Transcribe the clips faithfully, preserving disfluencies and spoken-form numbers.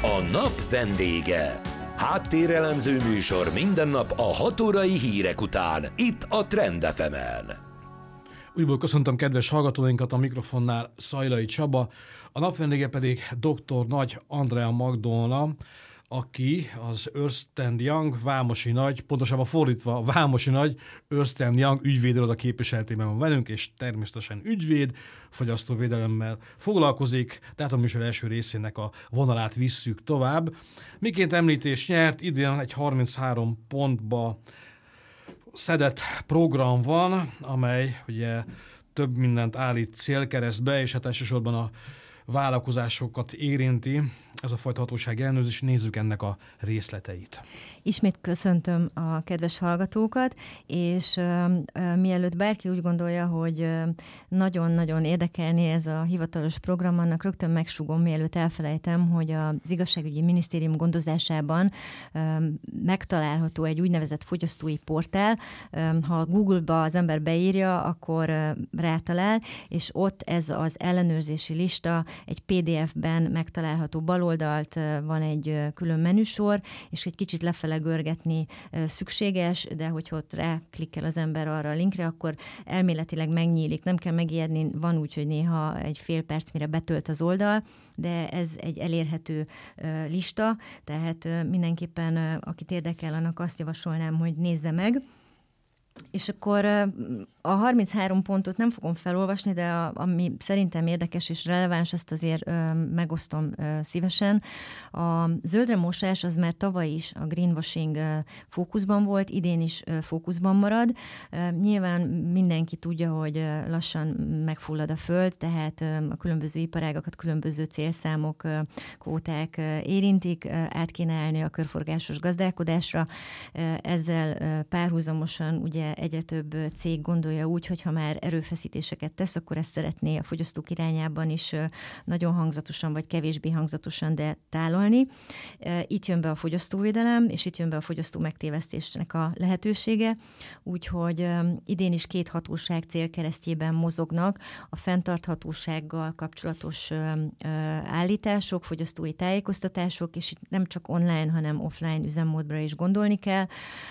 A nap vendége. Háttérelemző műsor minden nap a hat órai hírek után, itt a Trend ef emen. Újból köszöntöm kedves hallgatóinkat, a mikrofonnál Szajlai Csaba, a nap vendége pedig dr. Nagy Andrea Magdolna, aki az Ernst and Young Vámosi Nagy, pontosabban fordítva a Vámosi Nagy Ernst and Young ügyvédiroda képviseletében van velünk, és természetesen ügyvéd, fogyasztóvédelemmel foglalkozik, tehát a műsor első részének a vonalát visszük tovább. Miként említés nyert, idén egy harminchárom pontba szedett program van, amely ugye több mindent állít célkeresztbe, és hát elsősorban a vállalkozásokat érinti ez a fajta hatóság ellenőrzés. Nézzük ennek a részleteit. Ismét köszöntöm a kedves hallgatókat, és uh, uh, mielőtt bárki úgy gondolja, hogy uh, nagyon-nagyon érdekelné ez a hivatalos program, annak rögtön megsúgom, mielőtt elfelejtem, hogy az Igazságügyi Minisztérium gondozásában uh, megtalálható egy úgynevezett fogyasztói portál. Uh, ha Google-ba az ember beírja, akkor uh, rátalál, és ott ez az ellenőrzési lista egy pé dé ef-ben megtalálható. Baloldalt van egy külön menüsor, és egy kicsit lefele görgetni szükséges, de hogyha ott ráklikkel az ember arra a linkre, akkor elméletileg megnyílik. Nem kell megijedni, van úgy, hogy néha egy fél perc, mire betölt az oldal, de ez egy elérhető lista, tehát mindenképpen akit érdekel, annak azt javasolnám, hogy nézze meg. És akkor a harminchárom pontot nem fogom felolvasni, de a, ami szerintem érdekes és releváns, azt azért ö, megosztom ö, szívesen. A zöldre mosás az már tavaly is a greenwashing ö, fókuszban volt, idén is ö, fókuszban marad. Ö, nyilván mindenki tudja, hogy ö, lassan megfullad a föld, tehát ö, a különböző iparágakat, különböző célszámok, ö, kvóták ö, érintik, ö, át kéne állni a körforgásos gazdálkodásra. Ö, ezzel ö, párhuzamosan ugye egyre több cég gondolja úgy, hogy ha már erőfeszítéseket tesz, akkor ezt szeretné a fogyasztók irányában is nagyon hangzatosan, vagy kevésbé hangzatosan, de tálalni. Itt jön be a fogyasztóvédelem, és itt jön be a fogyasztó megtévesztésnek a lehetősége, úgyhogy idén is két hatóság célkeresztjében mozognak a fenntarthatósággal kapcsolatos állítások, fogyasztói tájékoztatások, és itt nem csak online, hanem offline üzemmódra is gondolni kell.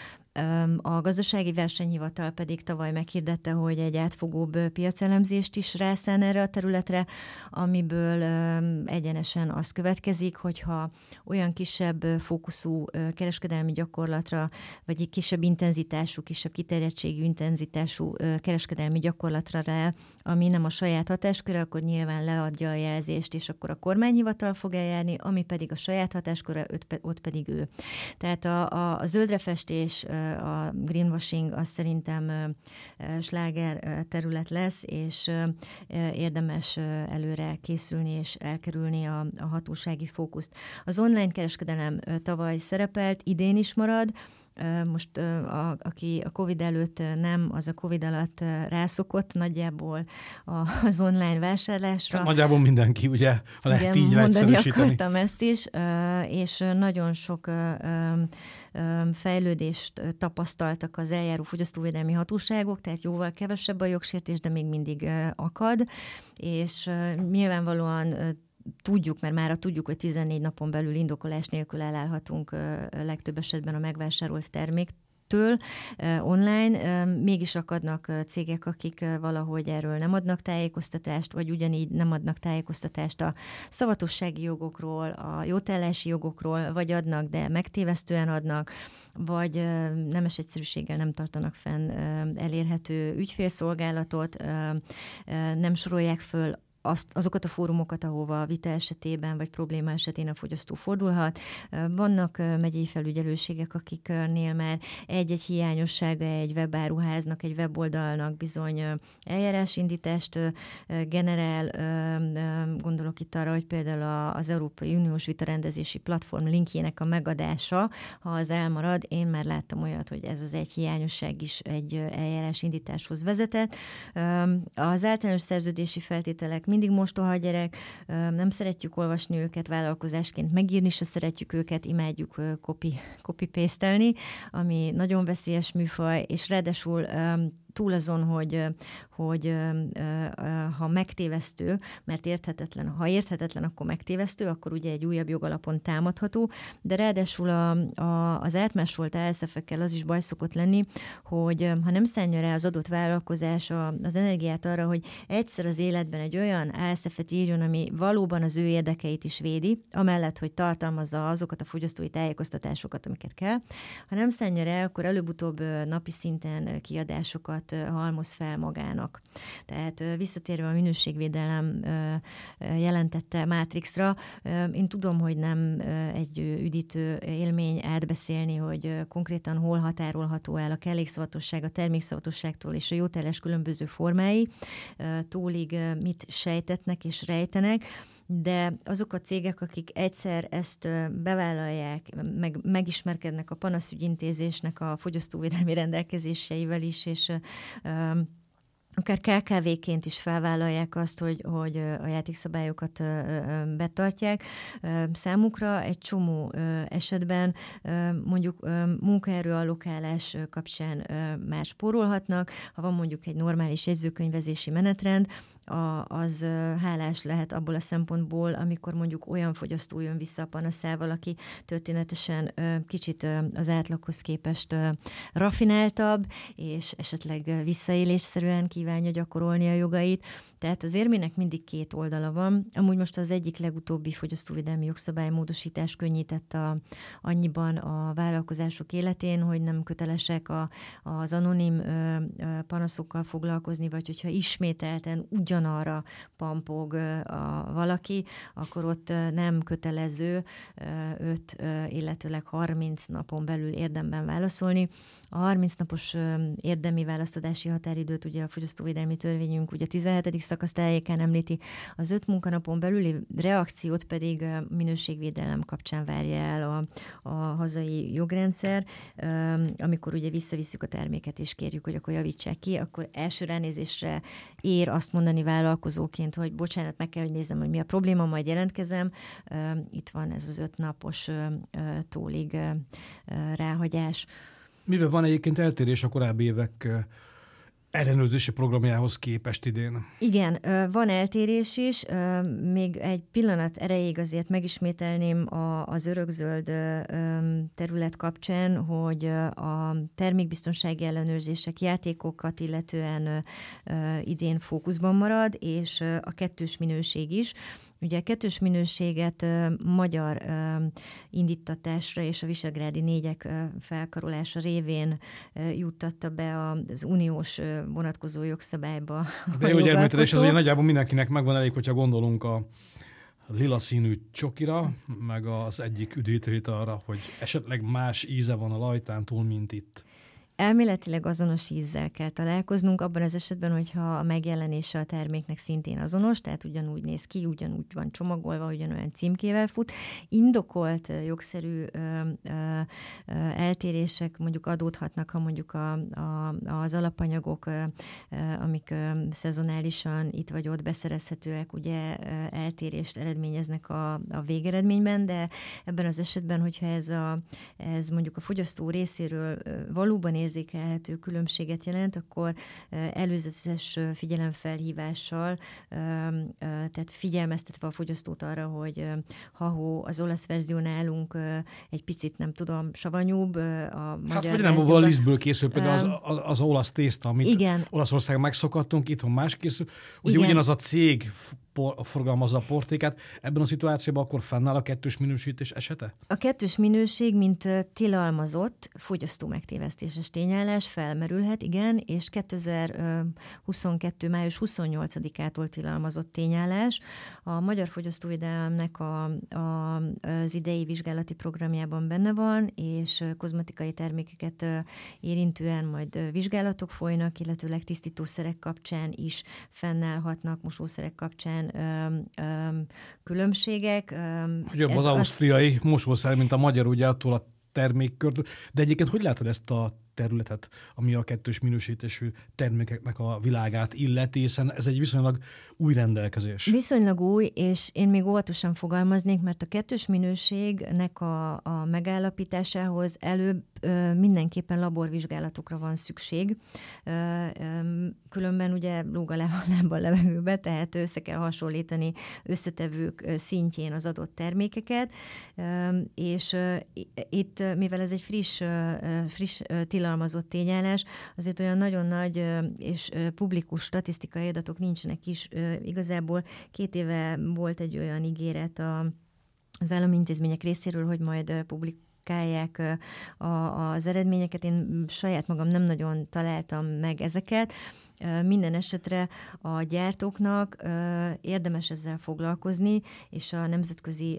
A Gazdasági Versenyhivatal pedig tavaly meghirdette, hogy egy átfogóbb piacelemzést is rászán erre a területre, amiből egyenesen az következik, hogyha olyan kisebb fókuszú kereskedelmi gyakorlatra, vagy kisebb intenzitású, kisebb kiterjedtségű intenzitású kereskedelmi gyakorlatra rá, ami nem a saját hatásköre, akkor nyilván leadja a jelzést, és akkor a kormányhivatal fog eljárni, ami pedig a saját hatásköre, ott pedig ő. Tehát a, a, a zöldrefestés, a greenwashing az szerintem sláger terület lesz, és érdemes előre készülni és elkerülni a, a hatósági fókuszt. Az online kereskedelem tavaly szerepelt, idén is marad. Most a, aki a Covid előtt nem, az a Covid alatt rászokott nagyjából az online vásárlásra. Hát nagyjából mindenki, ugye, ha lehet így leegyszerűsíteni. Mondani akartam ezt is, és nagyon sok fejlődést tapasztaltak az eljáró fogyasztóvédelmi hatóságok, tehát jóval kevesebb a jogsértés, de még mindig akad, és nyilvánvalóan tudjuk, mert mára tudjuk, hogy tizennégy napon belül indokolás nélkül elállhatunk legtöbb esetben a megvásárolt terméktől online. Mégis akadnak cégek, akik valahogy erről nem adnak tájékoztatást, vagy ugyanígy nem adnak tájékoztatást a szavatossági jogokról, a jótállási jogokról, vagy adnak, de megtévesztően adnak, vagy nemes egyszerűséggel nem tartanak fenn elérhető ügyfélszolgálatot, nem sorolják föl azt, azokat a fórumokat, ahova a vita esetében vagy probléma esetén a fogyasztó fordulhat. Vannak megyei felügyelőségek, akiknél már egy-egy hiányossága egy webáruháznak, egy weboldalnak bizony eljárásindítást generál. Gondolok itt arra, hogy például az Európai Uniós vitarendezési platform linkjének a megadása, ha az elmarad, én már láttam olyat, hogy ez az egy hiányosság is egy eljárásindításhoz vezetett. Az általános szerződési feltételek mindig mostoha gyerek, nem szeretjük olvasni őket vállalkozásként, megírni se szeretjük őket, imádjuk copy, copy-pastelni, ami nagyon veszélyes műfaj, és ráadásul túl azon, hogy, hogy ha megtévesztő, mert érthetetlen, ha érthetetlen, akkor megtévesztő, akkor ugye egy újabb jogalapon támadható, de ráadásul a, a, az átmásolt á es ef-ekkel az is baj szokott lenni, hogy ha nem szánja rá az adott vállalkozás az energiát arra, hogy egyszer az életben egy olyan á es ef-et írjon, ami valóban az ő érdekeit is védi, amellett, hogy tartalmazza azokat a fogyasztói tájékoztatásokat, amiket kell. Ha nem szánja rá, akkor előbb-utóbb napi szinten kiadásokat halmoz fel magának. Tehát visszatérve a minőségvédelem jelentette Matrixra, én tudom, hogy nem egy üdítő élmény átbeszélni, hogy konkrétan hol határolható el a kellékszavatosság, a termékszavatosságtól és a jótállás különböző formái, tólig mit sejtetnek és rejtenek, de azok a cégek, akik egyszer ezt bevállalják, meg, megismerkednek a panaszügyintézésnek a fogyasztóvédelmi rendelkezéseivel is, és akár ká ká vé-ként is felvállalják azt, hogy, hogy a játékszabályokat betartják. Számukra egy csomó esetben mondjuk munkaerőallokálás kapcsán már spórolhatnak. Ha van mondjuk egy normális jegyzőkönyvezési menetrend, A, az hálás lehet abból a szempontból, amikor mondjuk olyan fogyasztó jön vissza a panaszával, aki történetesen kicsit az átlaghoz képest rafináltabb, és esetleg visszaélésszerűen kívánja gyakorolni a jogait. Tehát az érmének mindig két oldala van. Amúgy most az egyik legutóbbi fogyasztóvédelmi jogszabálymódosítás könnyített a, annyiban a vállalkozások életén, hogy nem kötelesek a, az anonim panaszokkal foglalkozni, vagy hogyha ismételten úgy ugyanarra pampog a valaki, akkor ott nem kötelező öt, illetőleg harminc napon belül érdemben válaszolni. A harminc napos érdemi választadási határidőt ugye a fogyasztóvédelmi törvényünk ugye a tizenhetedik szakasz tájékán említi, az öt munkanapon belüli reakciót pedig minőségvédelem kapcsán várja el a, a hazai jogrendszer, amikor ugye visszavisszük a terméket és kérjük, hogy akkor javítsák ki, akkor első ránézésre ér azt mondani vállalkozóként, hogy bocsánat, meg kell, hogy nézzem, hogy mi a probléma, majd jelentkezem. Itt van ez az öt napos tólig ráhagyás. Mivel van egyébként eltérés a korábbi évek ellenőrzési programjához képest idén? Igen, van eltérés is. Még egy pillanat erejéig azért megismételném az örökzöld terület kapcsán, hogy a termékbiztonsági ellenőrzések játékokat illetően idén fókuszban marad, és a kettős minőség is. Ugye a kettős minőséget uh, magyar uh, indítatásra és a visegrádi négyek uh, felkarolása révén uh, juttatta be az uniós uh, vonatkozó jogszabályba. De jó gyermeked, és ez ugye nagyjából mindenkinek megvan, elég, hogyha gondolunk a lila színű csokira, meg az egyik üdítőit arra, hogy esetleg más íze van a lajtán túl, mint itt. Elméletileg azonos ízzel kell találkoznunk, abban az esetben, hogyha a megjelenése a terméknek szintén azonos, tehát ugyanúgy néz ki, ugyanúgy van csomagolva, ugyanolyan címkével fut. Indokolt, jogszerű ö, ö, ö, eltérések mondjuk adódhatnak, ha mondjuk a, a, az alapanyagok, ö, ö, amik ö, szezonálisan itt vagy ott beszerezhetőek, ugye ö, eltérést eredményeznek a, a végeredményben, de ebben az esetben, hogyha ez, a, ez mondjuk a fogyasztó részéről ö, valóban érzékelhető különbséget jelent, akkor előzetes figyelemfelhívással, tehát figyelmeztetve a fogyasztót arra, hogy ha-hó, az olasz verzió nálunk egy picit, nem tudom, savanyúbb. A hát vagy nem a lisztből készül, például az, az, az olasz tészta, amit igen. Olaszország megszokhattunk, itthon más készül. Ugye igen. Ugyanaz a cég forgalmazza a portékát. Ebben a szituációban akkor fennáll a kettős minősítés esete? A kettős minőség, mint tilalmazott fogyasztó megtévesztéses tényállás felmerülhet, igen, és kétezer-huszonkettő. május huszonnyolcadikától tilalmazott tényállás. A Magyar Fogyasztóvédelemnek a, a, az idei vizsgálati programjában benne van, és kozmetikai termékeket érintően majd vizsgálatok folynak, illetőleg tisztítószerek kapcsán is fennállhatnak, mosószerek kapcsán Öm, öm, különbségek. Öm, Jobb az ausztriai azt... mosószer, mint a magyar, ugye attól a termékkört. De egyébként hogy látod ezt a területet, ami a kettős minősítésű termékeknek a világát illeti, hiszen ez egy viszonylag új rendelkezés. Viszonylag új, és én még óvatosan fogalmaznék, mert a kettős minőségnek a, a megállapításához előbb ö, mindenképpen laborvizsgálatokra van szükség. Ö, ö, különben ugye lóg a lábban levegőbe, tehát össze kell hasonlítani összetevők szintjén az adott termékeket, ö, és ö, itt, mivel ez egy friss, ö, friss ö, tilalmazott tényállás, azért olyan nagyon nagy ö, és ö, publikus statisztikai adatok nincsenek is. Ö, igazából két éve volt egy olyan ígéret a, az állami intézmények részéről, hogy majd publikálják a, az eredményeket. Én saját magam nem nagyon találtam meg ezeket. Minden esetre a gyártóknak érdemes ezzel foglalkozni, és a nemzetközi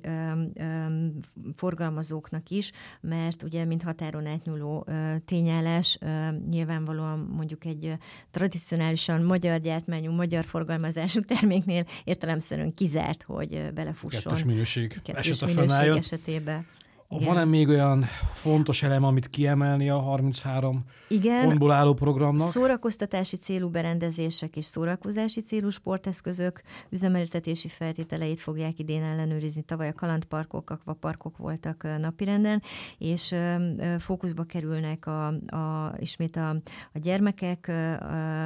forgalmazóknak is, mert ugye, mint határon átnyúló tényállás, nyilvánvalóan mondjuk egy tradicionálisan magyar gyártmányú, magyar forgalmazású terméknél értelemszerűen kizárt, hogy belefusson. Kettős minőség, kettős minőség esetében. Igen. Van-e még olyan fontos elem, amit kiemelni a harminchárom Igen, pontból álló programnak? Szórakoztatási célú berendezések és szórakozási célú sporteszközök üzemeltetési feltételeit fogják idén ellenőrizni. Tavaly a kalandparkok, akvaparkok voltak napirenden, és fókuszba kerülnek a, a, ismét a, a gyermekek, a,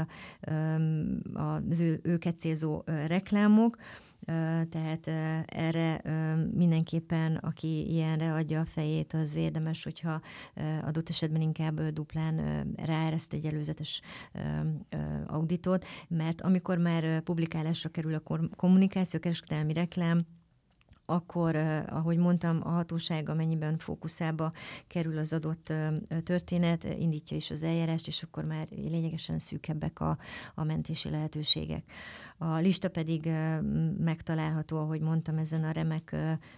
az ő, őket célzó reklámok. Tehát erre mindenképpen, aki ilyenre adja a fejét, az érdemes, hogyha adott esetben inkább duplán ráereszt egy előzetes auditot, mert amikor már publikálásra kerül a kommunikáció, kereskedelmi reklám, akkor, ahogy mondtam, a hatóság amennyiben fókuszába kerül az adott történet, indítja is az eljárást, és akkor már lényegesen szűkebbek a, a mentési lehetőségek. A lista pedig megtalálható, ahogy mondtam, ezen a remek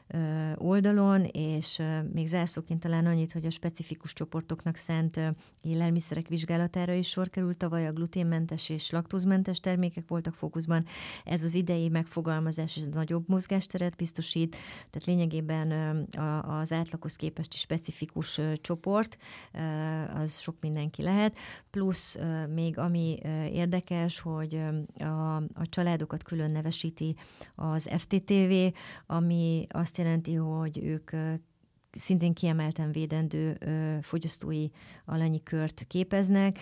oldalon, és még zárszóként talán annyit, hogy a specifikus csoportoknak szánt élelmiszerek vizsgálatára is sor került. Tavaly a gluténmentes és laktózmentes termékek voltak fókuszban. Ez az idei megfogalmazás és nagyobb mozgásteret biztosít, tehát lényegében az átlaghoz képest is specifikus csoport, az sok mindenki lehet. Plusz még ami érdekes, hogy a, a családokat külön nevesíti az ef té té vé, ami azt jelenti, hogy ők szintén kiemelten védendő fogyasztói alanyi kört képeznek,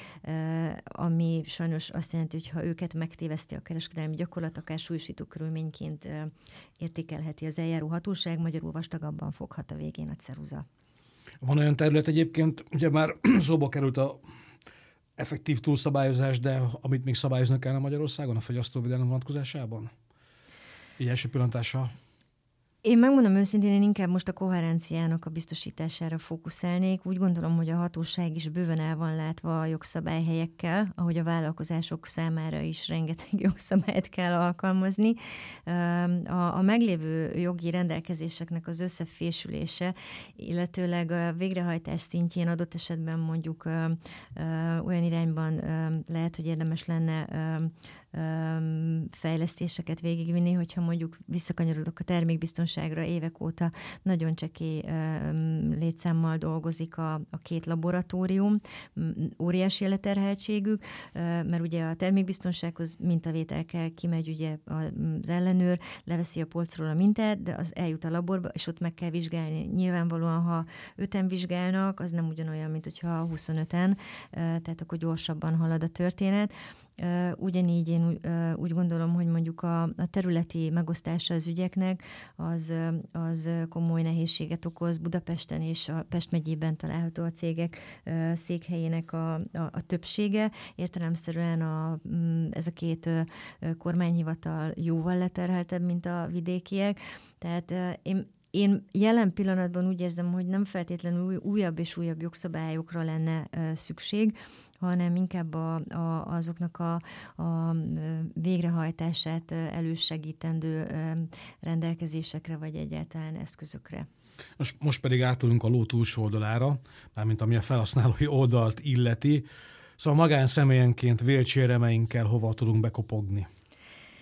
ami sajnos azt jelenti, hogy ha őket megtéveszti a kereskedelmi gyakorlat, akár súlyosító körülményként értékelheti az eljáró hatóság, magyarul vastagabban foghat a végén a ceruza. Van olyan terület egyébként, ugye már szóba került a effektív túlszabályozás, de amit még szabályoznak kellene Magyarországon a fogyasztóvédelem vonatkozásában? Így első pillantásra. Én megmondom őszintén, én inkább most a koherenciának a biztosítására fókuszálnék. Úgy gondolom, hogy a hatóság is bőven el van látva a jogszabályhelyekkel, ahogy a vállalkozások számára is rengeteg jogszabályt kell alkalmazni. A, a meglévő jogi rendelkezéseknek az összefésülése, illetőleg a végrehajtás szintjén adott esetben mondjuk olyan irányban lehet, hogy érdemes lenne fejlesztéseket végigvinni, hogyha mondjuk visszakanyarodok a termékbiztonságra, évek óta nagyon csekély létszámmal dolgozik a, a két laboratórium, óriási a leterheltségük, mert ugye a termékbiztonsághoz mintavétel kell, kimegy ugye az ellenőr, leveszi a polcról a mintát, de az eljut a laborba, és ott meg kell vizsgálni. Nyilvánvalóan, ha öten vizsgálnak, az nem ugyanolyan, mint hogyha huszonöten, tehát akkor gyorsabban halad a történet. Ugyanígy én úgy gondolom, hogy mondjuk a, a területi megosztása az ügyeknek az, az komoly nehézséget okoz. Budapesten és a Pest megyében található a cégek székhelyének a, a, a többsége. Értelemszerűen a, ez a két kormányhivatal jóval leterheltebb, mint a vidékiek. Tehát én Én jelen pillanatban úgy érzem, hogy nem feltétlenül újabb és újabb jogszabályokra lenne szükség, hanem inkább a, a, azoknak a, a végrehajtását elősegítendő rendelkezésekre, vagy egyáltalán eszközökre. Most, most pedig átülünk a ló túlsó oldalára, mármint ami a felhasználói oldalt illeti. Szóval magánszemélyenként vélt sérelmeinkkel hova tudunk bekopogni?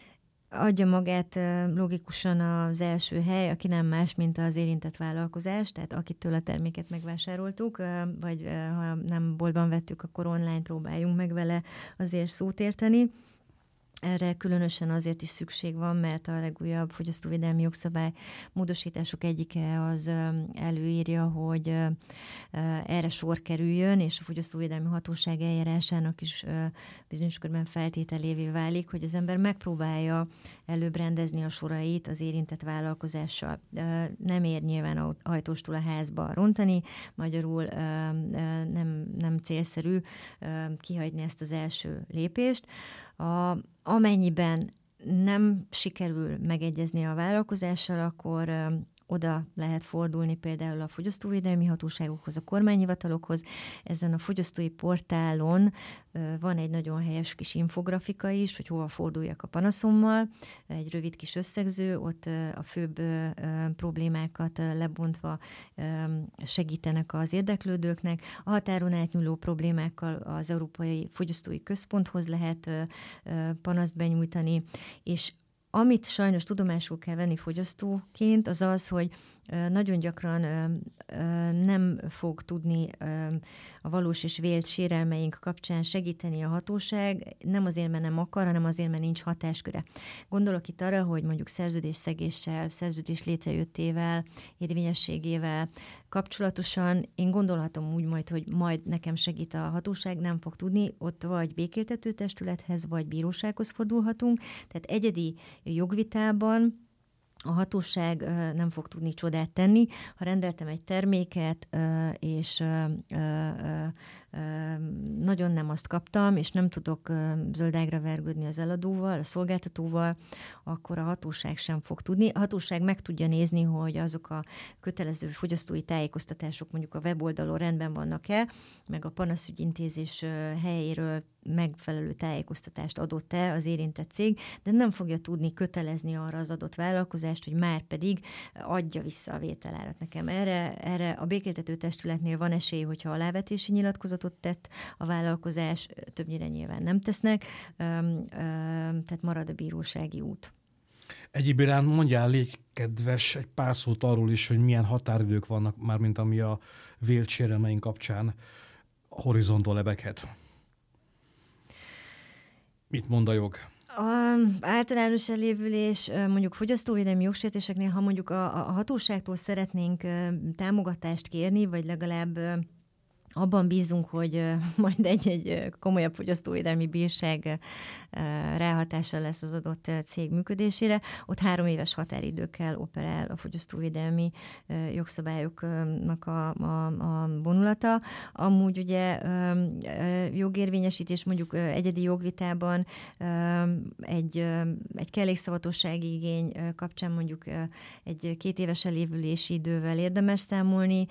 adja magát logikusan az első hely, aki nem más, mint az érintett vállalkozás, tehát akitől a terméket megvásároltuk, vagy ha nem boltban vettük, akkor online próbáljunk meg vele azért szót érteni. Erre különösen azért is szükség van, mert a legújabb fogyasztóvédelmi jogszabály módosítások egyike az előírja, hogy erre sor kerüljön, és a fogyasztóvédelmi hatóság eljárásának is bizonyos körben feltételévé válik, hogy az ember megpróbálja előbb rendezni a sorait az érintett vállalkozással. Nem ér nyilván ajtóstól a házba rontani, magyarul nem, nem célszerű kihagyni ezt az első lépést. A, amennyiben nem sikerül megegyezni a vállalkozással, akkor ö, oda lehet fordulni például a fogyasztóvédelmi hatóságokhoz, a kormányhivatalokhoz. Ezen a fogyasztói portálon ö, van egy nagyon helyes kis infografika is, hogy hova forduljak a panaszommal, egy rövid kis összegző, ott ö, a főbb ö, problémákat ö, lebontva ö, segítenek az érdeklődőknek. A határon átnyúló problémákkal az Európai Fogyasztói Központhoz lehet ö, ö, panaszt benyújtani, és amit sajnos tudomásul kell venni fogyasztóként, az az, hogy nagyon gyakran nem fog tudni a valós és vélt sérelmeink kapcsán segíteni a hatóság, nem azért, mert nem akar, hanem azért, mert nincs hatásköre. Gondolok itt arra, hogy mondjuk szerződésszegéssel, szerződés létrejöttével, érvényességével kapcsolatosan én gondolhatom úgy majd, hogy majd nekem segít a hatóság, nem fog tudni, ott vagy békéltető testülethez, vagy bírósághoz fordulhatunk, tehát egyedi jogvitában a hatóság nem fog tudni csodát tenni. Ha rendeltem egy terméket, és nagyon nem azt kaptam, és nem tudok zöldágra vergődni az eladóval, a szolgáltatóval, akkor a hatóság sem fog tudni. A hatóság meg tudja nézni, hogy azok a kötelező fogyasztói tájékoztatások mondjuk a weboldalon rendben vannak-e, meg a panaszügyintézés helyéről megfelelő tájékoztatást adott-e az érintett cég, de nem fogja tudni kötelezni arra az adott vállalkozást, hogy már pedig adja vissza a vételárat nekem. Erre, erre a békéltető testületnél van esély, hogyha alávetési nyilatkozatot tett a vállalkozás, többnyire nyilván nem tesznek, tehát marad a bírósági út. Egyéb iránt mondjál, légy kedves, egy pár szót arról is, hogy milyen határidők vannak már, mint ami a vélt sérelmeink kapcsán a horizontól lebeghet. Mit mond a jog? A általános elévülés mondjuk fogyasztóvédelmi jogsértéseknél, ha mondjuk a, a hatóságtól szeretnénk támogatást kérni, vagy legalább abban bízunk, hogy majd egy-egy komolyabb fogyasztóvédelmi bírság ráhatással lesz az adott cég működésére. Ott három éves határidőkkel operál a fogyasztóvédelmi jogszabályoknak a, a, a vonulata. Amúgy ugye jogérvényesítés mondjuk egyedi jogvitában egy, egy kellékszavatossági igény kapcsán mondjuk egy két éves elévülési idővel érdemes számolni.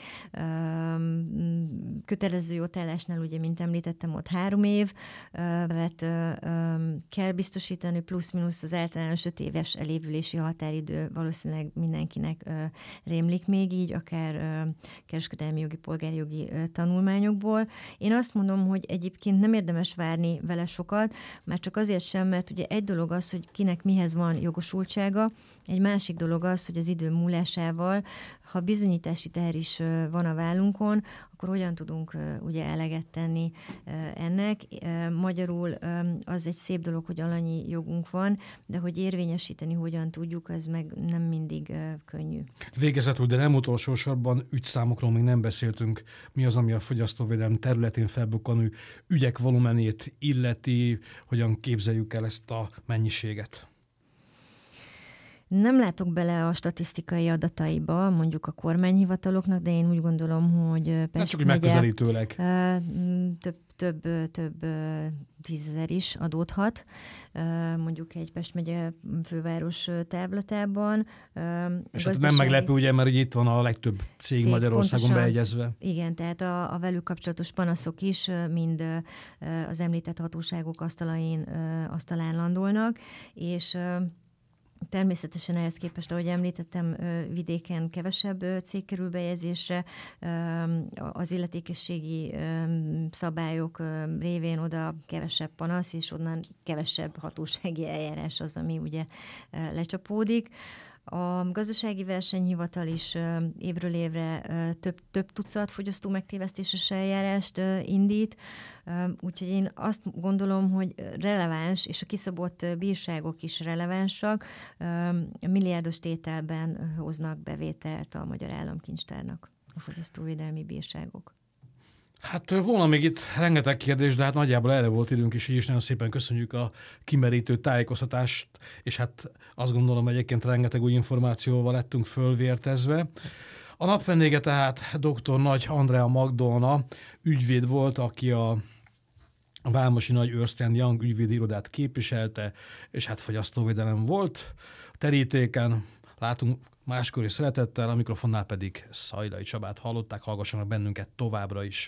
Kötelező jótállásnál, ugye, mint említettem, ott három év, mert kell biztosítani, plusz-minusz az általános öt éves elévülési határidő valószínűleg mindenkinek rémlik még így, akár kereskedelmi jogi, polgári jogi tanulmányokból. Én azt mondom, hogy egyébként nem érdemes várni vele sokat, már csak azért sem, mert ugye egy dolog az, hogy kinek mihez van jogosultsága, egy másik dolog az, hogy az idő múlásával, ha bizonyítási teher is van a vállunkon, akkor hogyan tudunk ugye eleget tenni ennek. Magyarul az egy szép dolog, hogy alanyi jogunk van, de hogy érvényesíteni hogyan tudjuk, az meg nem mindig könnyű. Végezetül, de nem utolsó sorban ügyszámokról még nem beszéltünk. Mi az, ami a fogyasztóvédelem területén felbukkanó ügyek volumenét illeti, hogyan képzeljük el ezt a mennyiséget? Nem látok bele a statisztikai adataiba, mondjuk a kormányhivataloknak, de én úgy gondolom, hogy Pest csak megközelítőleg. Több, több, több tízezer is adódhat, mondjuk egy Pest megye főváros távlatában. És gazdasági... hát nem meglepő, ugye, mert itt van a legtöbb cég, cég Magyarországon pontosan, beegyezve. Igen, tehát a, a velük kapcsolatos panaszok is mind az említett hatóságok asztalain, asztalán landolnak, és Természetesen ehhez képest, ahogy említettem, vidéken kevesebb cég kerül bejegyzésre, az illetékességi szabályok révén oda kevesebb panasz, és onnan kevesebb hatósági eljárás az, ami ugye lecsapódik. A gazdasági versenyhivatal is évről évre több, több tucat fogyasztó megtévesztéses eljárást indít, úgyhogy én azt gondolom, hogy releváns, és a kiszabott bírságok is relevánsak, milliárdos tételben hoznak bevételt a Magyar Államkincstárnak a fogyasztóvédelmi bírságok. Hát volna még itt rengeteg kérdés, de hát nagyjából erre volt időnk, és így is nagyon szépen köszönjük a kimerítő tájékoztatást, és hát azt gondolom, egyébként rengeteg új információval lettünk fölvértezve. A nap vendége tehát dr. Nagy Andrea Magdolna ügyvéd volt, aki a Vámosi Nagy Ernst and Young ügyvédi irodát képviselte, és hát fogyasztóvédelem volt. A terítéken látunk máskor is szeretettel, a mikrofonnál pedig Szajlai Csabát hallották, hallgassanak bennünket továbbra is.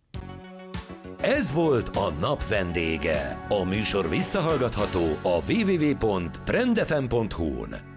Ez volt a nap vendége. A műsor visszahallgatható a double-u double-u double-u pont trend f m pont hu-n.